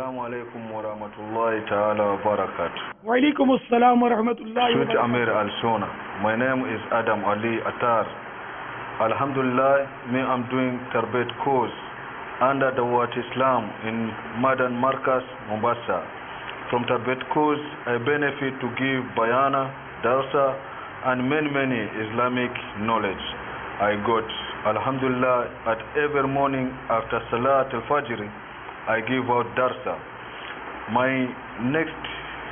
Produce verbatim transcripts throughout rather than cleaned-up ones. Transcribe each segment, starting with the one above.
Assalamu alaikum wa rahmatullahi ta'ala wa barakatuh. Wa alaikum assalam wa rahmatullahi wa Sweet barakatuh. Amir Al-Sona. My name is Adam Ali Attar. Alhamdulillah, me I'm doing Tarbet course under the Wat Islam in Madan Markas, Mombasa. From Tarbet course, I benefit to give bayana, darsa, and many, many Islamic knowledge. I got, Alhamdulillah, at every morning after Salat al-Fajr, I give out darsa. My next,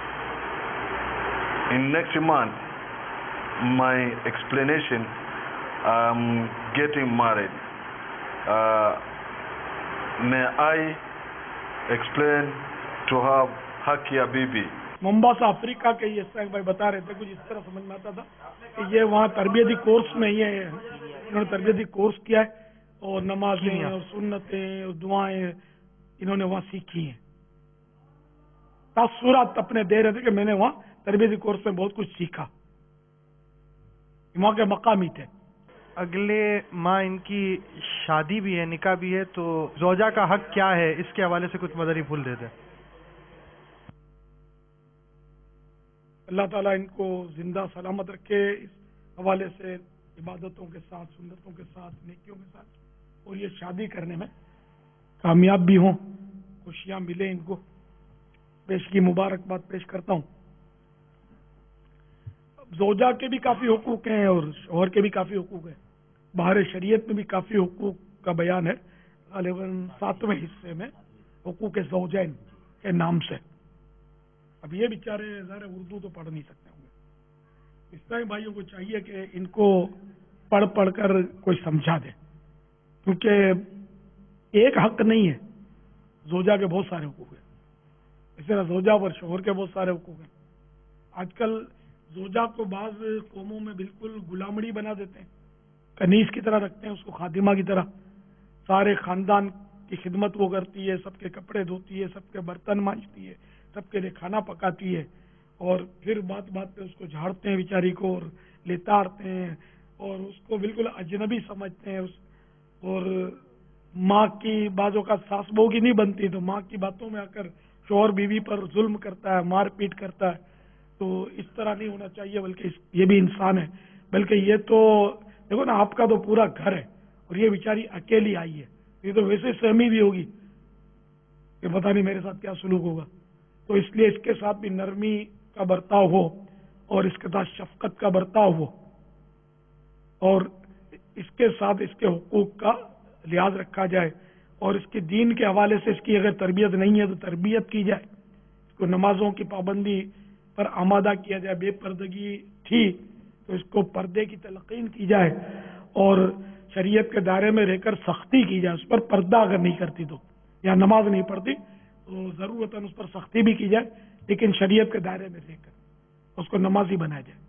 in next month, my explanation, I'm getting married. Uh, may I explain to her Hakia Bibi? Mombasa Africa के ये साहब भाई बता रहे थे, कुछ इस तरह समझ में आता था कि ये वहाँ तरबियती कोर्स में ये इन्होंने तरबियती कोर्स किया है और नमाजें और सुन्नतें और दुआएं इन्होंने वहाँ सीखी हैं। तासुरात अपने दे रहे थे कि मैंने वहाँ तरबियती कोर्स में बहुत कुछ सीखा, वहाँ के मकामी थे। अगले माह इनकी शादी भी है, निकाह भी है, तो ज़ौजा का हक क्या है, इसके हवाले से कुछ मदरी फूल दे दें। अल्लाह ताला इनको जिंदा सलामत रखे, इस हवाले से इबादतों के साथ, सुन्नतों के साथ, नेकियों के साथ, और ये शादी करने में कामयाब भी हों, खुशियां मिले इनको। पेश की मुबारकबाद पेश करता हूँ। ज़ौजा के भी काफ़ी हुकूक हैं और शौहर के भी काफ़ी हुकूक हैं। बाहर शरीयत में भी काफ़ी हुकूक का बयान है, गालिबन सातवें हिस्से में हुकूक ज़ौजैन के नाम से। अब ये बेचारे ज़रा उर्दू तो पढ़ नहीं सकते होंगे, इस्लामी भाइयों को चाहिए कि इनको पढ़ पढ़ कर कोई समझा दे, क्योंकि एक हक नहीं है, ज़ौजा के बहुत सारे हुकूक हैं। इस तरह ज़ौजा पर शौहर के बहुत सारे हुकूक हैं। आजकल ज़ौजा को बाज़ कौमों में बिल्कुल गुलामड़ी बना देते हैं, कनीस की तरह रखते हैं उसको, खादिमा की तरह। सारे ख़ानदान की खिदमत वो करती है, सबके कपड़े धोती है, सबके बर्तन मांजती है, सबके लिए खाना पकाती है, और फिर बात बात पे उसको झाड़ते हैं बेचारी को और लेताड़ते हैं और उसको बिल्कुल अजनबी समझते हैं। उस और माँ की बाजों का सास बहू की नहीं बनती, तो माँ की बातों में आकर शौहर बीवी पर जुल्म करता है, मार पीट करता है। तो इस तरह नहीं होना चाहिए, बल्कि इस, ये भी इंसान है। बल्कि ये तो देखो ना, आपका तो पूरा घर है और ये बेचारी अकेली आई है, ये तो वैसे सहमी भी होगी कि पता नहीं मेरे साथ क्या सुलूक होगा। तो इसलिए इसके साथ भी नरमी का बर्ताव हो और इसके साथ शफकत का बर्ताव हो, और इसके साथ इसके हुकूक का लिहाज रखा जाए, और इसके दीन के हवाले से इसकी अगर तरबियत नहीं है तो तरबियत की जाए, इसको नमाजों की पाबंदी पर आमादा किया जाए। बेपर्दगी थी तो इसको पर्दे की तलकीन की जाए और शरीयत के दायरे में रहकर सख्ती की जाए। उस पर पर्दा अगर नहीं करती तो, या नमाज नहीं पढ़ती तो ज़रूरतन उस पर सख्ती भी की जाए, लेकिन शरीयत के दायरे में रहकर उसको नमाजी बनाया जाए,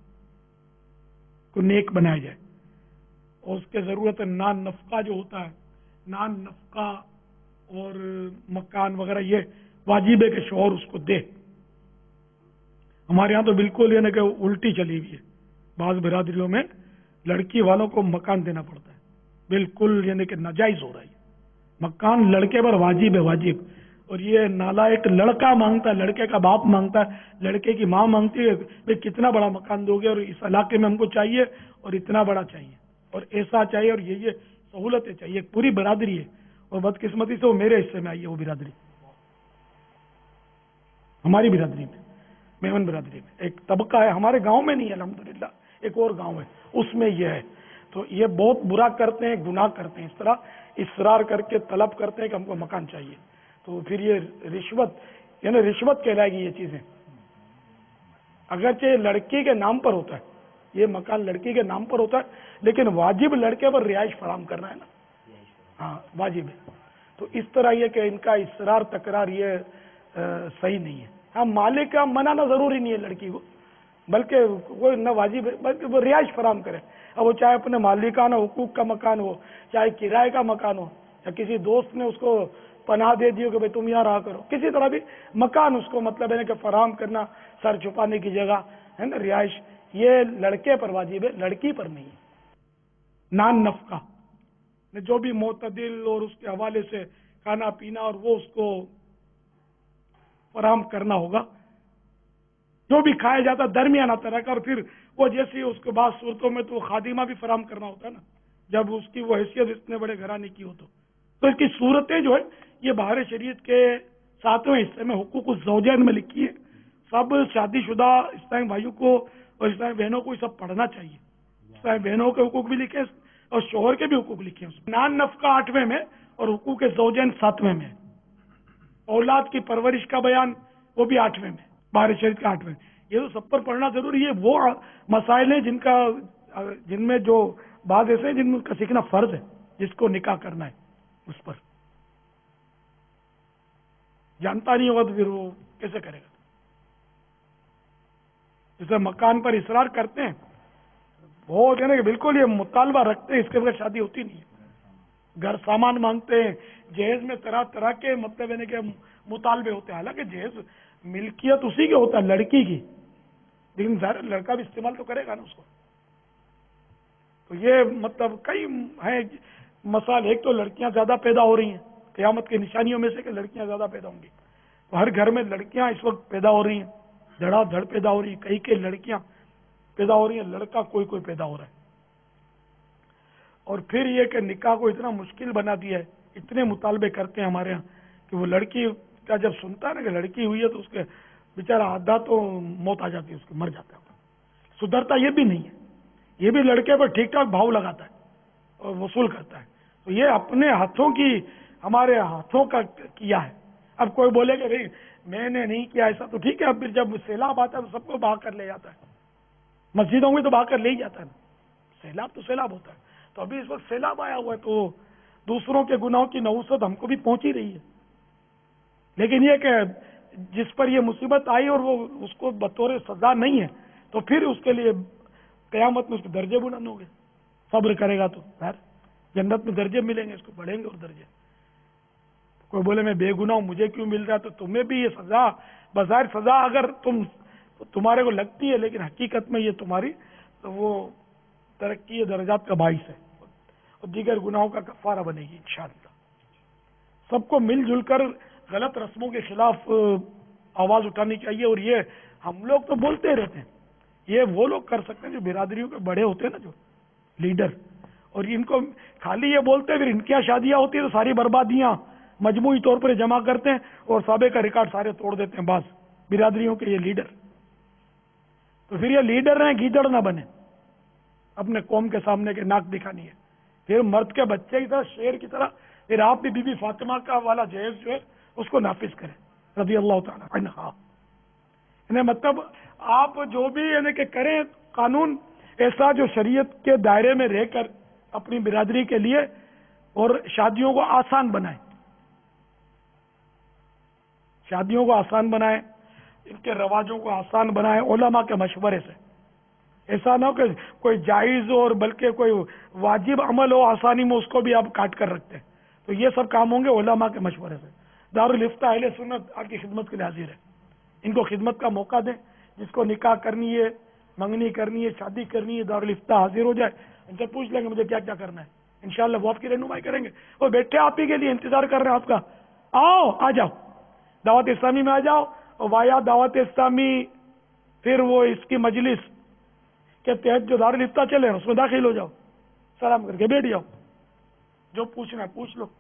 उसको नेक बनाया जाए। और उसके ज़रूरत नान नफ़का जो होता है, नान नफ़का और मकान वगैरह, ये वाजिब है कि शौहर उसको दे। हमारे यहाँ तो बिल्कुल ये ना कि उल्टी चली हुई है, बाज़ बिरादरियों में लड़की वालों को मकान देना पड़ता है, बिल्कुल यानी कि नाजायज़ हो रहा है। मकान लड़के पर वाजिब है, वाजिब। और ये नालायक लड़का मांगता है, लड़के का बाप मांगता है, लड़के की माँ मांगती है, भाई कितना बड़ा मकान दोगे, और इस इलाके में हमको चाहिए और इतना बड़ा चाहिए और ऐसा चाहिए और ये ये सहूलतें चाहिए। पूरी बिरादरी है, और बदकिस्मती से वो मेरे हिस्से में आई है। वो बिरादरी हमारी बिरादरी में, मेमन बिरादरी में एक तबका है, हमारे गांव में नहीं है अल्हम्दुलिल्लाह, एक और गांव है उसमें यह है। तो ये बहुत बुरा करते हैं, गुनाह करते हैं, इस तरह इसरार करके तलब करते हैं कि हमको मकान चाहिए। तो फिर ये रिश्वत, यानी रिश्वत कहलाएगी ये चीजें। अगरचे लड़की के नाम पर होता है, ये मकान लड़की के नाम पर होता है, लेकिन वाजिब लड़के पर रिहाइश फराहम करना है ना, हाँ वाजिब है। तो इस तरह ये कि इनका इसरार तकरार ये आ, सही नहीं है। हाँ, मालिक का मनाना जरूरी नहीं है लड़की को, बल्कि वो न वाजिब है, बल्कि वो रिहाइश फराहम करे। अब वो चाहे अपने मालिकाना हुकूक का मकान हो, चाहे किराए का मकान हो, या किसी दोस्त ने उसको पनाह दे दी हो कि भाई तुम यहाँ रहा करो, किसी तरह भी मकान उसको मतलब है कि फराहम करना, सर छुपाने की जगह है ना, रिहाइश, ये लड़के पर वाजिब है, लड़की पर नहीं है। नान नफका जो भी मोतदिल और उसके हवाले से खाना पीना और वो उसको فراہم کرنا ہوگا. جو بھی کھایا جاتا درمیانہ طرح کا, اور پھر وہ جیسے اس کے بعد صورتوں میں تو وہ خادمہ بھی فراہم کرنا ہوتا ہے نا, جب اس کی وہ حیثیت اتنے بڑے گھرانے کی ہو تو تو اس کی صورتیں جو ہے یہ بہار شریعت کے ساتویں حصے میں حقوق الزوجین میں لکھی ہے. سب شادی شدہ اسلامی بھائیوں کو اور اسلامی بہنوں کو یہ سب پڑھنا چاہیے. اسلامی بہنوں کے حقوق بھی لکھے اور شوہر کے بھی حقوق لکھے ہیں. نان نفقہ آٹھویں میں اور حقوق زوجین ساتویں میں. اولاد کی پرورش کا بیان وہ بھی آٹھویں میں, بہار شریعت کے آٹھویں. یہ تو سب پر پڑھنا ضروری ہے. وہ مسائل ہیں جن کا جن میں جو بعض ایسے ہیں جن کا سیکھنا فرض ہے. جس کو نکاح کرنا ہے اس پر جانتا نہیں ہوگا تو پھر وہ کیسے کرے گا. جیسے مکان پر اصرار کرتے ہیں بہت ہے نا کہ بالکل یہ مطالبہ رکھتے ہیں, اس کے بغیر شادی ہوتی نہیں ہے. گھر سامان مانگتے ہیں, جہیز میں طرح طرح کے مطلب ہے کہ مطالبے ہوتے ہیں. حالانکہ جہیز ملکیت اسی کے ہوتا ہے لڑکی کی, لیکن ظاہر لڑکا بھی استعمال تو کرے گا نا اس کو. تو یہ مطلب کئی ہیں مسائل. ایک تو لڑکیاں زیادہ پیدا ہو رہی ہیں, قیامت کی نشانیوں میں سے کہ لڑکیاں زیادہ پیدا ہوں گی. تو ہر گھر میں لڑکیاں اس وقت پیدا ہو رہی ہیں, دھڑا دھڑ پیدا ہو رہی ہیں. کئی کئی لڑکیاں پیدا ہو رہی ہیں, لڑکا کوئی کوئی پیدا ہو رہا ہے. اور پھر یہ کہ نکاح کو اتنا مشکل بنا دیا ہے, اتنے مطالبے کرتے ہیں ہمارے یہاں کہ وہ لڑکی کا جب سنتا ہے نا کہ لڑکی ہوئی ہے تو اس کے بیچارہ آدھا تو موت آ جاتی ہے, اس کے مر جاتا ہے. سدھرتا یہ بھی نہیں ہے, یہ بھی لڑکے پر ٹھیک ٹھاک بھاؤ لگاتا ہے اور وصول کرتا ہے. تو یہ اپنے ہاتھوں کی ہمارے ہاتھوں کا کیا ہے. اب کوئی بولے کہ بھائی میں نے نہیں کیا ایسا, تو ٹھیک ہے. اب پھر جب سیلاب آتا ہے تو سب کو بہا کر لے جاتا ہے. مسجدوں میں تو بہا کر لے ہی جاتا ہے نا. سیلاب تو سیلاب ہوتا ہے. تو ابھی اس وقت سیلاب آیا ہوا ہے تو دوسروں کے گناہوں کی نحوست ہم کو بھی پہنچی رہی ہے. لیکن یہ کہ جس پر یہ مصیبت آئی اور وہ اس کو بطور سزا نہیں ہے تو پھر اس کے لیے قیامت میں اس کے درجے بلند ہوں گے. صبر کرے گا تو خیر جنت میں درجے ملیں گے, اس کو بڑھیں گے اور درجے. کوئی بولے میں بے گناہ ہوں مجھے کیوں مل رہا ہے, تو تمہیں بھی یہ سزا بظاہر سزا اگر تم تمہارے کو لگتی ہے لیکن حقیقت میں یہ تمہاری تو وہ ترقی درجات کا باعث ہے اور دیگر گناہوں کا کفارہ بنے گی انشاءاللہ. سب کو مل جل کر غلط رسموں کے خلاف آواز اٹھانی چاہیے. اور یہ ہم لوگ تو بولتے رہتے ہیں, یہ وہ لوگ کر سکتے ہیں جو برادریوں کے بڑے ہوتے ہیں نا, جو لیڈر. اور ان کو خالی یہ بولتے ہیں, پھر ان کی شادیاں ہوتی ہیں تو ساری بربادیاں مجموعی طور پر جمع کرتے ہیں اور صحابہ کا ریکارڈ سارے توڑ دیتے ہیں بعض برادریوں کے یہ لیڈر. تو پھر یہ لیڈر رہیں گیدڑ نہ بنے, اپنے قوم کے سامنے کے ناک دکھانی ہے. پھر مرد کے بچے کی طرح شیر کی طرح پھر آپ بھی بی بی فاطمہ کا والا جہیز جو ہے اس کو نافذ کریں رضی اللہ تعالیٰ عنہا. یعنی مطلب آپ جو بھی یعنی کہ کریں قانون ایسا جو شریعت کے دائرے میں رہ کر اپنی برادری کے لیے اور شادیوں کو آسان بنائیں, شادیوں کو آسان بنائیں, ان کے رواجوں کو آسان بنائیں علماء کے مشورے سے. ایسا نہ ہو کہ کوئی جائز اور بلکہ کوئی واجب عمل ہو آسانی میں اس کو بھی آپ کاٹ کر رکھتے ہیں. تو یہ سب کام ہوں گے علماء کے مشورے سے. دارالفتہ اہل سنت آپ کی خدمت کے لیے حاضر ہے. ان کو خدمت کا موقع دیں. جس کو نکاح کرنی ہے, منگنی کرنی ہے, شادی کرنی ہے, دارالفتہ حاضر ہو جائے, ان سے پوچھ لیں گے مجھے کیا کیا کرنا ہے. انشاءاللہ وہ آپ کی رہنمائی کریں گے. وہ بیٹھے آپ ہی کے لیے انتظار کر رہے ہیں آپ کا. آؤ آ جاؤ دعوت اسلامی میں آ جاؤ. اور وایا دعوت اسلامی پھر وہ اس کی مجلس کے تحت جو دارالفتہ چلے ہیں اس میں داخل ہو جاؤ, سلام کر کے بیٹھ جاؤ, جو پوچھنا ہے پوچھ لو.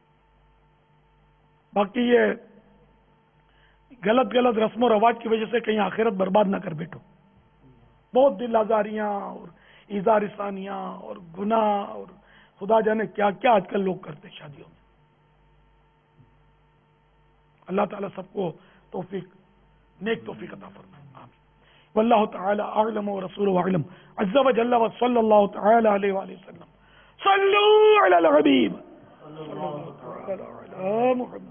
باقی یہ غلط غلط رسم و رواج کی وجہ سے کہیں آخرت برباد نہ کر بیٹھو. بہت دل آزاریاں اور ایذا رسانیاں اور گناہ اور خدا جانے کیا کیا آج کل لوگ کرتے ہیں شادیوں میں. اللہ تعالیٰ سب کو توفیق نیک توفیق عطا فرمائے. آمین. واللہ تعالی اعلم ورسولہ اعلم عز وجل وصلی اللہ تعالی علیہ وآلہ وسلم. صلوا علی الحبیب صلی اللہ تعالی علی محمد.